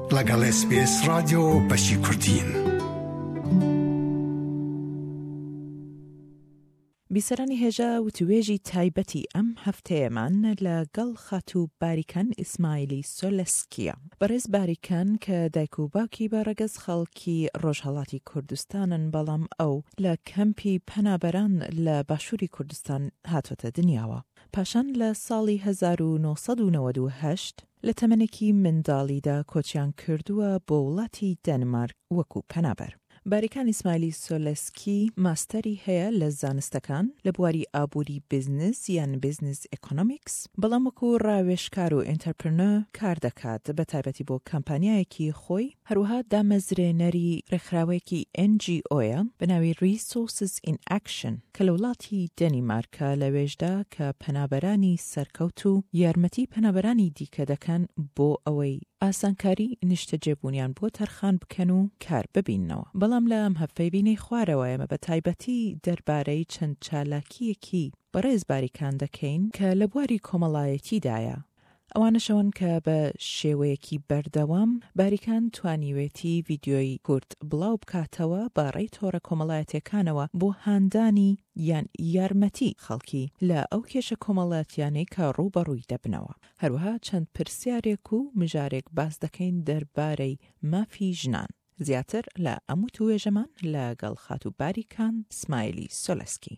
لەگەڵ SBS رادیۆ بەشی کوردین. بیسەرانی هێژە وتوێژی تایبەتی ئەم هەفتەیەمان لەگەڵ خاتوو باریکان ئیسماعیلی سۆلسکیە. بەڕێز باریکان کە دایک و باوکی بە ڕەگەز خەڵکی ڕۆژهەڵاتی کوردستانن، بەڵام ئەو لە کەمپی پەنابەران لە باشووری کوردستان هاتوۆتە دنیاوە. پاشان لە ساڵی 1998 لە تەمەنێکی منداڵیدا کۆچیان کردووە بۆ وڵاتی دەنمارک وەکو پەنابەر. باریکان ئیسماعیلی سۆلسکی ماستەری هەیە لە زانستەکان لە بواری ئابووری بیزنس یان بیزنس ئیکۆنۆمیکس، بەڵام وەکو ڕاوێژکار و ئینتەرپرنۆر کار دەکات، بە تایبەتی بۆ کەمپانیایەکی خۆی. هەروەها دامەزرێنەری ڕێکخراوەیەکی NGOیە بەناوی Resources in Action کە لە وڵاتی دەنیمارکە لەوێژدا کە پەنابەرانی سەرکەوت و یارمەتی پەنابەرانی دیکە دەکەن بۆ ئەوەی ئاسانکاری نیشتەجێبوونیان بۆ تەرخان بکەن و کار ببینەوە. بەڵام لە ئەم هەفتەی بینەی خوارەوە ئێمە بە تایبەتی دەربارەی چەند چالاکیەکی بەڕێز باریکان دەکەین کە لە بواری کۆمەڵایەتیدایە. ئەوانەشەوەن کە بە شێوەیەکی بەردەوام باریکان توانیوێتی ڤیدیۆی کورت بڵاو بکاتەوە بە ڕێی تۆڕە کۆمەڵایەتیەکانەوە بۆ هاندانی یان یارمەتی خەڵکی لە ئەو کێشە کۆمەڵایەتیانەی کە ڕووبەڕووی دەبنەوە. هەروەها چەند پرسیارێک و مژارێک باس دەکەین دەربارەی مافی ژنان. زیاتر لە ئەم وتوێژەمان لەگەڵ خاتوو باریکان ئیسماعیلی سۆلسکی.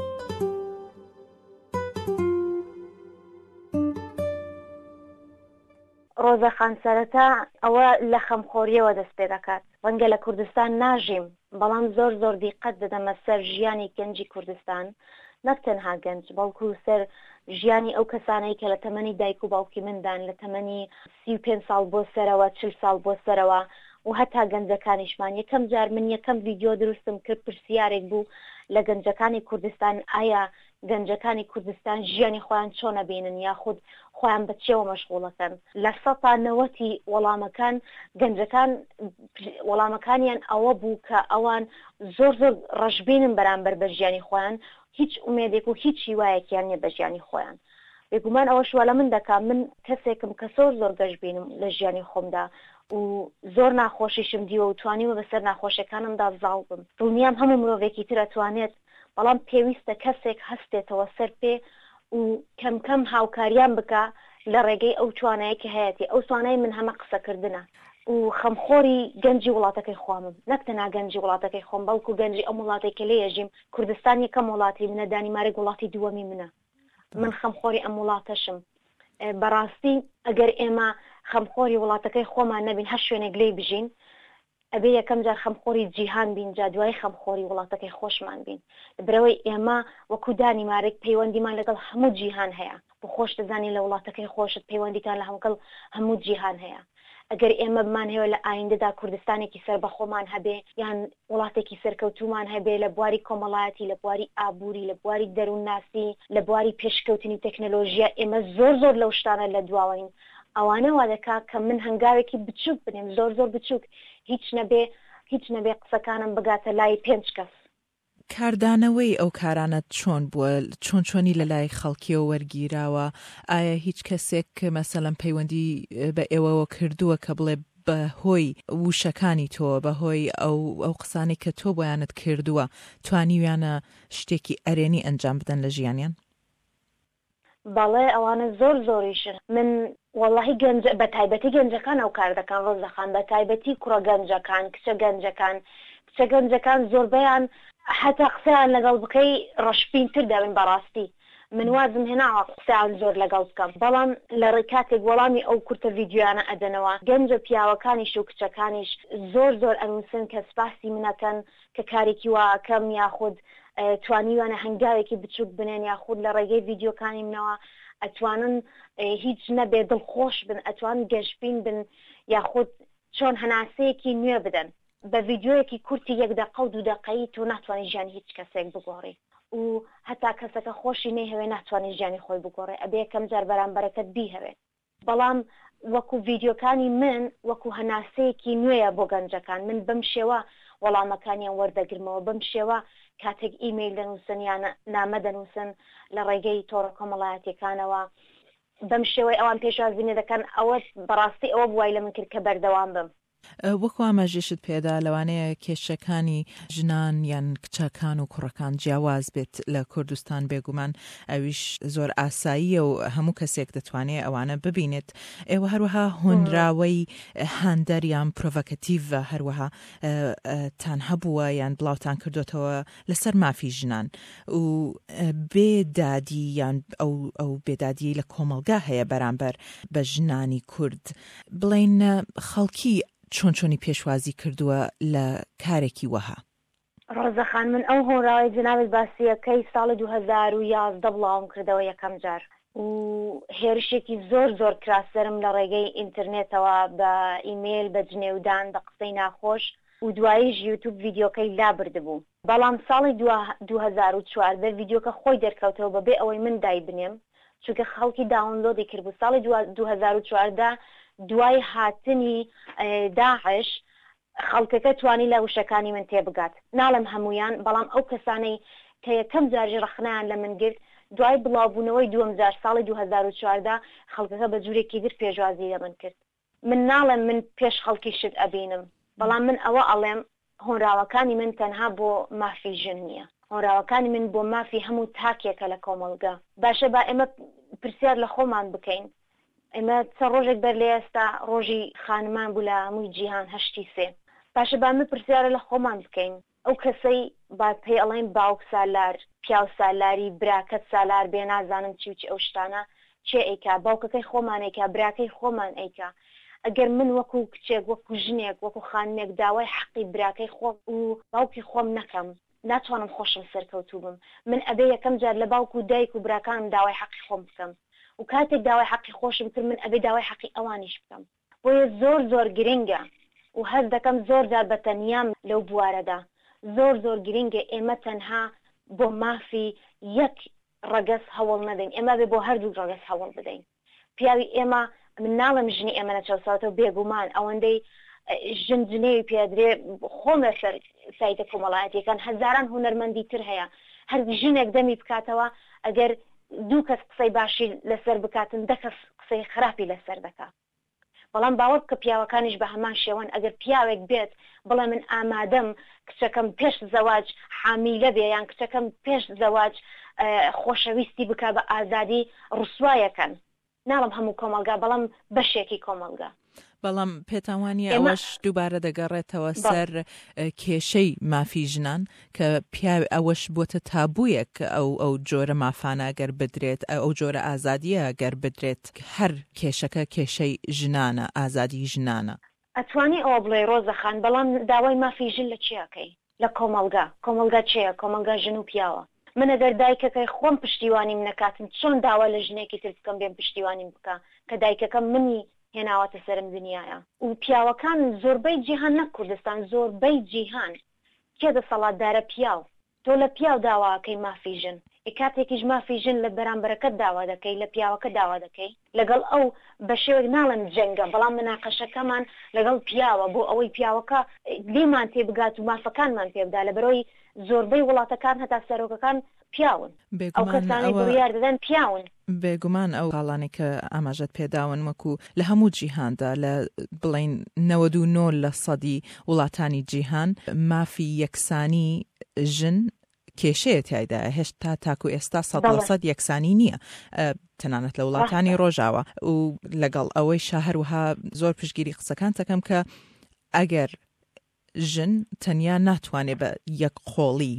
ڕۆزەخان سەرەتا ئەوە لە خەمخۆریەوە دەست پێ دەکات. ڕەنگە لە کوردستان ناژیم، بەڵام زۆر دیقەت دەدەمە سەر ژیانی گەنجی کوردستان، نەک تەنها گەنج، بەڵکو سەر ژیانی ئەو کەسانەی کە لە تەمەنی دایک و باوکی مندان، لە تەمەنی 35 ساڵ بۆ سەرەوە، 40 ساڵ بۆ سەرەوە و هەتا گەنجەکانیشمان. یەکەم جار من یەکەم ڤیدیۆ دروستم کرد، پرسیارێک بوو لە گەنجەکانی کوردستان، ئایا گەنجەکانی کوردستان ژیانی خۆیان چۆنە بینن یاخود خۆیان بە چێوە مەشغوڵەکەن. لە 90% وەڵامەکان گەنجەکان وەڵامەکانیان ئەوە بوو کە ئەوان زۆر ڕەشبینن بەرامبەر بە ژیانی خۆیان، هیچ ئومێدێک و هیچ هیوایەکیان نییە بە ژیانی خۆیان. بێگومان ئەوە شوە لە من دەکات، من کەسێکم کە زۆر گەشبینم لە ژیانی خۆمدا و زۆر ناخۆشیشم دیوە و توانیوە بەسەر ناخۆشیەکانمدا زاڵ بم. دڵنیام هەموو مرۆڤێکی ترە توانێت، بەڵام پێویستە کەسێک هەستێتەوە سەر پێ و کەم هاوکاریان بکە لە ڕێگەی ئەو توانایی کە هەیەی. ئەو توانای من هەمە قسەکردنە و خەمخۆری گەنجی وڵاتەکەی خۆمم، نەک تەنها گەنجی وڵاتەکەی خۆم، بەڵکو گەنجی ئەم وڵاتێک کە لێ ژیم. کوردستان یەکەم وڵاتی منە، دانیمارک وڵاتی دووەمی منە. من خەمخۆری ئەم وڵاتەشم. بەڕاستی ئەگەر ئێمە خەمخۆری وڵاتەکەی خۆمان نەبین، هەر شوێنێک لێ بژین، ئەبێ یەکەم جار خەمخۆری جیهان بین، جا دوای خەمخۆری وڵاتەکەی خۆشمان بین. برەوەی ئێمە وەکو دانیمارک پەیوەندیمان لەگەڵ هەموو جیهان هەیە. بۆ خۆش دەزانی لە وڵاتەکەی خۆشت پەیوەندیتان لە هەموو جیهان هەیە. ئەگەر ئێمە بمان هەیە لە ئایندەدا کوردستانێکی سەر بەخۆمان هەبێ یان وڵاتێکی سەرکەوتومان هەبێ لە بواری کۆمەڵایەتی، لە بواری ئابووری، لە بواری دەروونناسی، لە بواری پێشکەوتنی تەکنۆلۆژیا، ئێمە زۆر لەو شتانە لە دواوین. ئەوانە وا دەکات کە من هەنگاوێکی بچووک بنێم، زۆر بچووک، هیچ نەبێ قسەکانم بگاتە لای 5 کەس. کاردانەوەی ئەو کارانە چۆن بووە؟ چۆنی لە لای خەڵکیەوە وەرگیراوە؟ ئایا هیچ کەسێک مەسەڵەن پەیوەندی بە ئێوەوە کردووە کە بڵێ بە هۆی وشەکانی تۆ، بە هۆی ئەو قسانێک کە تۆ بۆیانت کردووە توانیویانە شتێکی ئەرێنی ئەنجام بدەن لە ژیانیان؟ بەڵێ ئەوانە زۆریشن. من وەڵاهی بە تایبەتی گەنجەکان ئەو کار دەکەن. ڕۆزەخان بە تایبەتی کوڕە گەنجەکان، کچە گەنجەکان زۆربەیان حتا قسەیان لەگەڵ بکەی ڕەشبینتر دەبن. بەڕاستی من وازم هێناوە قسەیان زۆر لەگەڵ بکەم، بەڵام لە ڕێکاتێک وەڵامی ئەو کورتە ڤیدیۆیانە ئەدەنەوە. گەنجە پیاوەکانیش و کچەکانیش زۆر ئەنووسن کە سپاسی منەکەن کە کارێکی واکەم یاخود توانیوانە هەنگاوێکی بچووک بنێن، یاخود لە ڕێگەی ڤیدیۆکانی منەوە ئەتوانن هیچ نەبێ دڵخۆش بن، ئەتوان گەشبین بن، یاخود چۆن هەناسەیەکی نوێ بدەن. بە ڤیدیۆیەکی کورتی 1 دقە و 2 دقەیی تۆ ناتوانانی ژیانی هیچ کەسێک بگۆڕی و هەتا کەسەکە خۆشی نەهەوێ ناتوانانی ژیانی خۆی بگۆڕێ، ئەبێ یەکەم جار بەرامبەرەکەت بیهەوێت. بەڵام وەکو ڤیدیۆکانی من وەکو هەناسەیەکی نوێیە بۆ گەنجەکان. من بەم شێوە وەڵامەکانیان وەردەگرمەوە، بەم شێوە کاتێک ئیمەیل دەنووسن یان نامە دەنووسن لە ڕێگەی تۆڕە کۆمەڵایەتیەکانەوە بەم شێوەی ئەوان پێشوازبینی دەکەن ئەوە بەڕاستی ئەوە بوای لە من کرد کە بەردەوام بم. وەکو ئاماژێشت پێدا لەوانەیە کێشەکانی ژنان یان کچەکان و کوڕەکان جیاواز بێت لە کوردستان بێگومان ئەویش زۆر ئاساییە و هەموو کەسێک دەتوانێت ئەوانە ببینێت. ئێوە هەروەها هۆنراوەی هاندەر یان پرۆڤۆکەتیڤ هەروەها تان هەبووە یان بڵاوتان کردوتەوە لەسەر مافی ژنان و بێدادی یان ئەو بێدادی لە کۆمەلگا هەیە بەرامبەر بە ژنانی کورد. بڵێن خەڵکی چۆنی پێشوازی کردووە لە کارێکی وەها؟ ڕۆزەخان من ئەو هۆنراوی جنابێت باسیەکەی ساڵی 2011 بڵاوم کردەوە یەکەم جار و هێرشێکی زۆر کراسەرم لە ڕێگەی ئینترنێتەوە بە ئیمێل بە جنێودان بە قسەی ناخۆش و دواییش یوتیوب ڤیدیۆکەی لابردبوو. بەڵام ساڵی 2014 ڤیدیۆکە خۆی دەرکەوتەوە بەبێ ئەوەی من دای بنێم چونکە خەڵکی داونلۆدی کرد بوو. ساڵی 2014 دوای هاتنی داعش خەڵکەکە توانی لە وشەکانی من تێبگات، ناڵم هەمویان، بەڵام ئەو کەسانەی کە یەکەم جارژی ڕخنیان لە من گرت دوای بڵاوبوونەوەی دووەم جار ساڵی 2014 خەڵکەکە بە جوورێکی در پێشوازی لە من کرد. من ناڵم من پێش خەڵکی شت ئەبینم، بەڵام من ئەوە ئەڵێم هۆنراوەکانی من تەنها بۆ مافی ژن نییە، هۆنراوەکانی من بۆ مافی هەموو تاکێکە لە کۆمەلگا. باشە با ئێمە پرسیار لە خۆمان بکەین، ئێمە چەند ڕۆژێک بەر لە ئێستا ڕۆژی خانمان بوو لە هەمووی جیهان 8/3. باشە با من پرسیارە لە خۆمان بکەین، ئەو کەسەی با پێی ئەڵێن باوک سالار، پیاو سالاری، براکەت سالار بێ نازانم چی و چی ئەو شتانە چێ ئەیکا، باوکەکەی خۆمان ئەیکا، براکەی خۆمان ئەیکا. ئەگەر من وەکو کچێک وەکو ژنێک وەکو خانمێک داوای حەقی براکەی خۆم و باوکی خۆم نەکەم ناتوانم خۆشم سەرکەوتوو بم. من ئەبێ یەکەم جار لە باوک و دایک و براکانم داوای حەقی خۆم بکەم و کاتێک داوای حەقی خۆشم کرد من ئەبێ داوای حەقی ئەوانیش بکەم. بۆیە زۆر گرنگە و هەر دەکەم زۆر جار بە تەنیام لەو بوارەدا زۆر گرنگە ئێمە تەنها بۆ مافی یەک ڕەگەز هەوڵ نەدەین، ئێمە بێ بۆ هەردوو ڕەگەز هەوڵ بدەین. پیاوی ئێمە من ناڵم ژنی ئێمە نەچەوساتەوە بێگومان ئەوەندەی ژن جنێوی پێدرێ خۆم لەسەر سایتە کۆمەڵایەتیەکان هەزاران هونەرمەندی تر هەیە، هەر ژنێک دەمی بکاتەوە ئەگەر دوو کەس قسەی باشی لەسەر بکاتن دە کەس قسەی خراپی لەسەر دەکات. بەڵام باوە بکە پیاوەکانیش بە هەمان شێوەن ئەگەر پیاوێک بێت بڵێ من ئامادەم کچەکەم پێش زەواج حامیلە بێ یان کچەکەم پێش زەواج خۆشەویستی بکە بە ئازادی ڕسوایەکەن، ناڵم هەموو کۆمەلگا بەڵام بەشێکی کۆمەلگا. بەڵام پێتاوانی ئەوەش دووبارە دەگەڕێتەوە سەر کێشەی مافی ژنان کە پیاوی ئەوەش بۆتە تابوویەک ئەو جۆرە مافانە گەر بدرێت، ئەو جۆرە ئازادیە گەر بدرێت، هەر کێشەکە کێشەی ژنانە، ئازادی ژنانە. ئەتوانی ئەوە بڵێ ڕۆزەخان، بەڵام داوای مافی ژن لە چیاکەی؟ لە کۆمەلگا چیە؟ کۆمەلگا ژن و پیاوە. من ئەگەر دایکەکەی خۆم پشتیوانیم نەکاتن چۆن داوا لە ژنێکی تر بکەم بێم پشتیوانیم بکە کە دایکەکەم منی هێناواتە سەرم دنیاە. و پیاوەکان زۆربەی جیهان نە کوردستان زۆربەی جیهان کێ دەسەڵاتدارە پیاو، تۆ لە پیاو داواکەی مافی ژن، کاتێکیش مافی ژن لە بەرامبەرەکەت داوا دەکەی، لە پیاوەکە داوا دەکەی. لەگەڵ ئەو بە شێوەیەک ناڵم جەنگە، بەڵام مناقەشەکەمان لەگەڵ پیاوە بۆ ئەوەی پیاوەکە لێمان تێبگات و مافەکانمان پێبدا، لە بەرەوەی زۆربەی وڵاتەکان هەتا سەرۆکەکان پیاون، ئەو کەسانی بڕیار دەدەن پیاون. بێگومان ئەو کاڵانی کە ئاماژەت پێداون وەکو لە هەموو جیهاندا لە بڵین 99% وڵاتانی جیهان مافی یەکسانی ژن کێشەیە تایدا، هێشتا تاکو ئێستا 100% یەکسانی نییە تەنانەت لە وڵاتانی ڕۆژاوە. و لەگەڵ ئەوەی شاهروها زۆر پشتگیری قسەکان دەکەم کە ئەگەر ژن تەنیا ناتوانێت بە یەک قۆڵی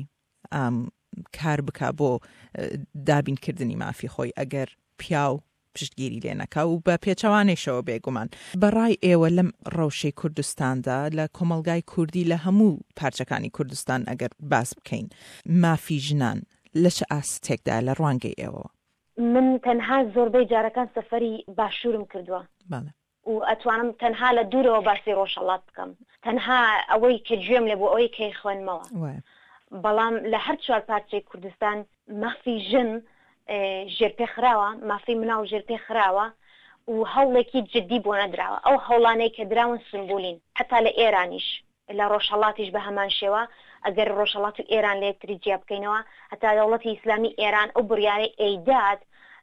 کار بکە بۆ دابینکردنی مافی خۆی ئەگەر پیاو پشتگیری لێ نەکا و بە پێچەوانێشەوە بێگومان. بەڕای ئێوە لەم ڕەوشەی کوردستاندا لە کۆمەلگای کوردی لە هەموو پارچەکانی کوردستان ئەگەر باس بکەین مافی ژنان لە چه ئاستێکدا لە ڕوانگەی ئێوە؟ من تەنها زۆربەی جارەکان سەفەری باشوورم کردووە و ئەتوانم تەنها لە دوورەوە باسی ڕۆژهەڵات بکەم، تەنها ئەوەی کە گوێم لێ بۆ ئەوەی کەی خوێنمەوە. بەڵام لە هەر چوار پارچەی کوردستان مافی ژن ژێرپێخراوە، مافی مناو ژێرپێخراوە و هەوڵێکی جدی بۆ نەدراوە. ئەو هەوڵانەی کە دراون سمبولین حتا لە ئێرانیش لە ڕۆژهەڵاتیش بە هەمان شێوە ئەگەر ڕۆژهەڵات و ئێران لە یەکتری جیا بکەینەوە هەتا دەوڵەتی ئیسلامی ئێران ئەو بڕیارەی ئەیداد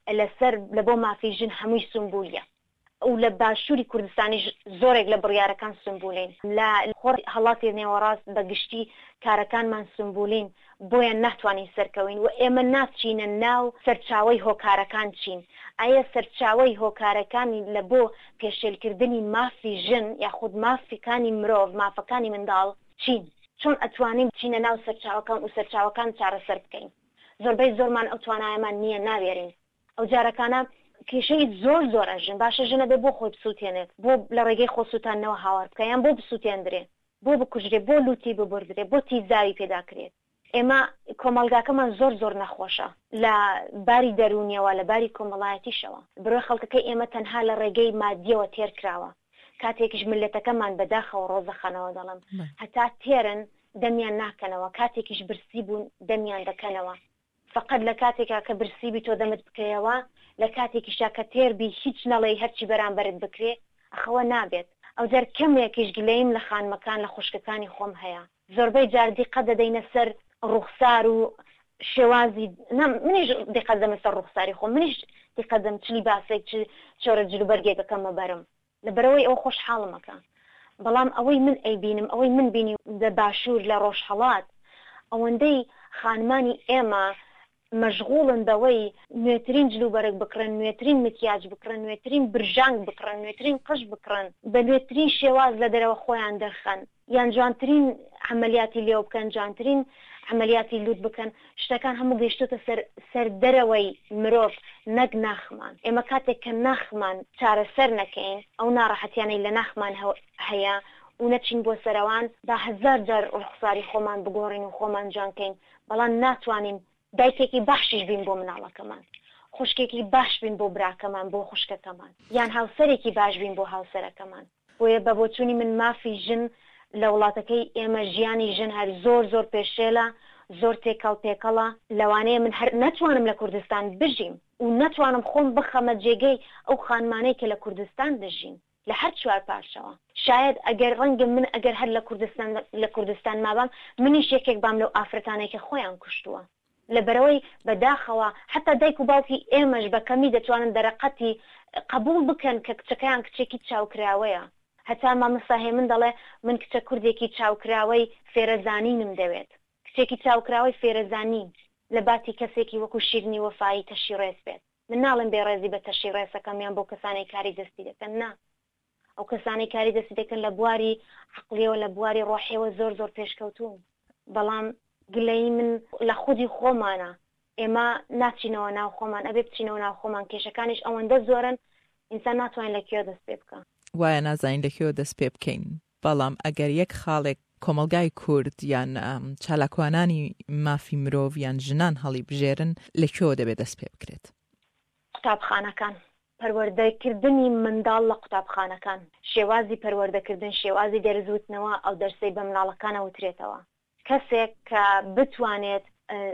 لەسەر لە بۆ مافی ژن هەمووی سمبولیە و لە باشووری کوردستانی زۆرێک لە بڕیارەکان سمبولین لە خۆر هەڵاتی نێوەڕاست بە گشتی کارەکانمان سمبولین بۆیان ناتوانین سەرکەوین و ئێمە ناچینە ناو سەرچاوەی هۆکارەکان چین ئایا سەرچاوەی هۆکارەکانی لە بۆ پێشێلکردنی مافی ژن یاخود مافیەکانی مرۆڤ مافەکانی منداڵ چین چۆن ئەتوانین چینە ناو سەرچاوەکان و سەرچاوەکان چارەسەر بکەین زۆربەی زۆرمان ئەو توانایەمان نییە ناوێرین ئەو جارەکانە کێشەی زۆر ئەژن باشە ژنە بێ بۆ خۆی بسووتێنێت بۆ لە ڕێگەی خۆسووتانەوە هاوار بکە یان بۆ بسووتێندرێ بۆ بکوژرێ بۆ لوتی ببردرێ بۆ تیزاوی پێداکرێت ئێمە کۆمەلگاکەمان زۆر نەخۆشە لە باری دەرونیەوە لە باری کۆمەڵایەتیشەوە بڕۆی خەڵکەکەی ئێمە تەنها لە ڕێگەی مادیەوە تێر کراوە کاتێکیش ملەتەکەمان بەداخەوە ڕۆزەخانەوە دەڵم هەتا تێرن دەمیان ناکەنەوە کاتێکیش برسی بوون دەمیان دەکەنەوە فقط لە کاتێکا کە برسیبی تۆ دەمت بکەیەوە لە کاتێکیشا کە تێربی هیچ نەڵێ هەرچی بەرامبەرت بکرێ ئەخەوە نابێت ئەو جار کەمێکیش گلەیم لە خانمەکان لە خوشکەکانی خۆم هەیە زۆربەی جار دیقەت دەدەینە سەر ڕوخسار و شێوازی منیش دیقەت دەمە سەر ڕوخساری خۆم منیش دیقەت دەم چلی باسێک چۆرە جلوبەرگێکەکەمە بەرم لەبەرەوەی ئەو خۆشحاڵمەکە بەڵام ئەوەی من ئەیبینم ئەوەی من بینی لە باشوور لە ڕۆژهەڵات ئەوەندەی خانمانی ئێمە مەشغوڵن بەوەی نوێترین جلوبەرگ بکڕن نوێترین مکیاج بکڕن نوێترین برژانگ بکڕن نوێترین قش بکڕن بە نوێترین شێواز لە دەرەوە خۆیان دەرخەن یان جوانترین عملیاتی لێو بکەن جوانترین عملیاتی لوت بکەن شتەکان هەموو گەیشتوتە سەر دەرەوەی مرۆڤ نەک ناخمان ئێمە کاتێک کە ناخمان چارەسەر نەکەین ئەو ناڕەحەتیانەی لە ناخمان هەیە و نەچین بۆ سەروان با هەزار جار ڕوخساری خۆمان بگۆڕین و خۆمان جوانکەین بەڵام ناتوانین دایکێکی باشیش بین بۆ مناڵەکەمان خوشکێکی باش بین بۆ براکەمان بۆ خوشکەکەمان یان هاوسەرێکی باش بین بۆ هاوسەرەکەمان بۆیە بە بۆچوونی من مافی ژن لە وڵاتەکەی ئێمە ژیانی ژن هەر زۆر پێشێلە زۆر تێکەڵ پێکەڵە لەوانەیە من هەر نەتوانم لە کوردستان بژیم و نەتوانم خۆم بخەمە جێگەی ئەو خانمانەی کە لە کوردستان دەژین لە هەر چوار پارچەوە شاید ئەگەر ڕەنگە من ئەگەر هەر لە کوردستان مابام منیش یەکێک بام لەو ئافرەتانەی کە خۆیان کوشتووە لەبەرەوەی بەداخەوە حتا دایک و باوکی ئێمەش بەکەمی دەتوانن دەرەقەتی قبول بکەن کە کچەکەیان کچێکی چاوکراوەیە هەتا مامەساهێ من دەڵێ من کچە کوردێکی چاوکراوەی فێرەزانینم دەوێت کچێکی چاوکراوەی فێرەزانین لە باتی کەسێکی وەکو شیرنی وەفایی تەشی ڕێز بێت من ناڵم بێڕێزی بە تەشی ڕێزەکەمیان بۆ کەسانی کاری دەستی دەکەن نا ئەو کەسانی کاری دەستی دەکەن لە بواری عقلیەوە لە بواری ڕۆحیەوە زۆر پێشکەوتوون بەڵام گلەی من لە خودی خۆمانە ئێمە ناچینەوە ناو خۆمان ئەبێ بچینەوە ناو خۆمان کێشەکانیش ئەوەندە زۆرن ئینسان ناتوانین لەکوێ دەست پێ بکە وایە نازانین لەکوێ دەست پێ بکەین بەڵام ئەگەر یەک خاڵێک کۆمەلگای کورد یان چالاکوانانی مافی مرۆڤ یان ژنان هەڵی بژێرن لەکوێ دەبێت دەست پێ بکرێت قوتابخانەکان پەروەردەکردنی منداڵ لە قوتابخانەکان شێوازی پەروەردەکردن شێوازی دەرزوتنەوە ئەو دەرسەی بە مناڵەکانە وترێتەوە کەسێک کە بتوانێت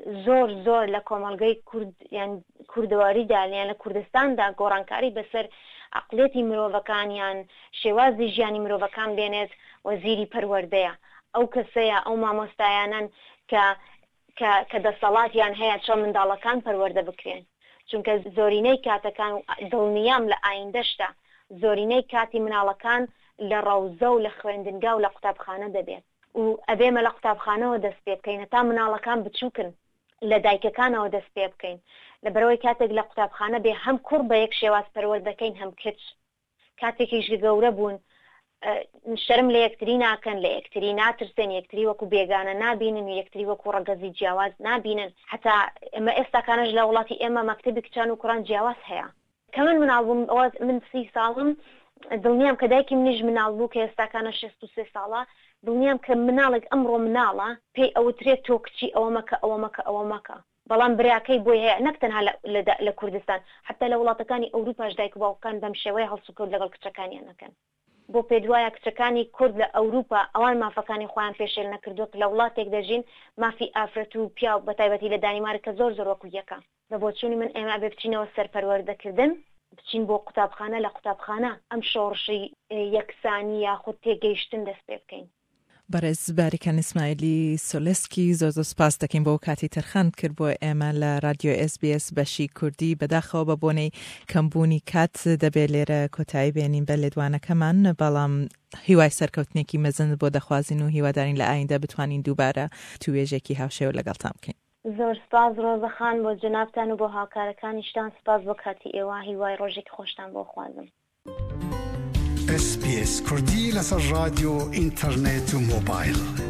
زۆر لە کۆمەلگەی کورد یان کوردەواریدا یان لە کوردستاندا گۆڕانکاری بەسەر عقلێتی مرۆڤەکان یان شێوازی ژیانی مرۆڤەکان بێنێت وەزیری پەروەردەیە ئەو کەسەیە ئەو مامۆستایانن کە دەسەڵاتیان هەیە چۆن منداڵەکان پەروەردە بکرێن چونکە زۆرینەی کاتەکان دڵنیام لە ئایندەشدا زۆرینەی کاتی مناڵەکان لە ڕەوزە و لە خوێندنگا و لە قوتابخانە دەبێت و ئەبێمە لە قوتابخانەوە دەست پێ بکەین تا مناڵەکان بچووکن لە دایکەکانەوە دەست پێ بکەین لەبەرەوەی کاتێک لە قوتابخانە بێ هەم کوڕ بە یەک شێواز پەروەردەکەین هەم کچ کاتێکیش گەورە بوون شەرم لە یەکتری ناکەن لە یەکتری ناترسێن یەکتری وەکو بێگانە نابینن و یەکتری وەکو ڕەگەزی جیاواز نابینن هەتا ئێمە ئێستاکانش لە وڵاتی ئێمە مەکتەبی کچان و کوڕان جیاواز هەیە کە من مناڵ بووم من 30 ساڵم دڵنیام کە دایکی منیش مناڵ بوو کە ئێستاکانە 63 ساڵە دڵنیام کە مناڵێک ئەمڕۆ مناڵە پێی ئەوترێت تۆ کچی ئەوە مەکە بەڵام براکەی بۆی هەیە نەک تەنها لە کوردستان حتا لە وڵاتەکانی ئەوروپاش دایک و باوکان بەم شێوەیە هەڵسوکەوت لەگەڵ کچەکانیان نەکەن بۆ پێدوایە کچەکانی کورد لە ئەوروپا ئەوان مافەکانی خۆیان پێشێل نەکردووە لە وڵاتێک دەژین مافی ئافرەت و پیا و بەتایبەتی لە دانیمارک کە زۆر وەکو یەکە لە بۆچوونی من ئێمە بێ بچینەوە سەرپەروەردەکردن بچین بۆ قوتابخانە لە قوتابخانە ئەم شۆڕشی یەکسانی یاخود تێگەیشتن دەست پێ بکەین بەڕێز باریکان ئیسماعیلی سۆلسکی زۆر سپاس دەکەین بۆ کاتی تەرخەند کرد بۆ ئێمە لە رادیۆ SBS بەشی کوردی بەداخەوە بە بۆنەی کەمبوونی کات دەبێت لێرە کۆتایی بێنین بە لێدوانەکەمان بەڵام هیوای سەرکەوتنێکی مەزن بۆ دەخوازین و هیوادارین لە ئایندە بتوانین دووبارە توێژێکی هاوشێوە لەگەڵتان بکەین. زۆر سپاس ڕۆزەخان بۆ جنابتان و بۆ هاوکارەکانیشتان سپاس بۆ کاتی ئێوە هیوای ڕۆژێکی خۆشتان بۆ خوازم. SBS کوردی لەسەر رادیۆ ئینتەرنێت و مۆبایل.